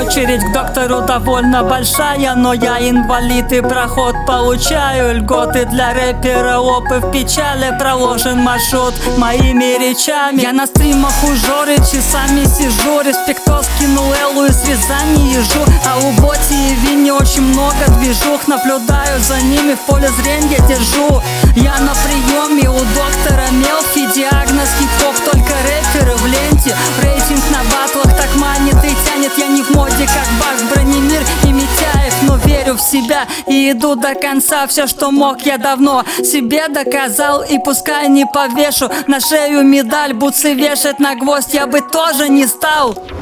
Очередь к доктору довольно большая, но я инвалид и проход получаю. Льготы для рэпера, опы в печали, проложен маршрут моими речами. Я на стримах у Жоры часами сижу, респектос кинул Эллу и с Рязани езжу. А у Боти и Винни очень много движух, наблюдаю за ними, в поле зрения держу. Я на приеме у доктора Мелфи, диагноз хип-хоп, только рэперы в ленте. Рейтинг на батлах так манит и тянет, я не в моде, как Бах, Бронемир и Митяев, но верю в себя и иду до конца. Все, что мог, я давно себе доказал, и пускай не повешу на шею медаль, бутсы вешать на гвоздь я бы тоже не стал.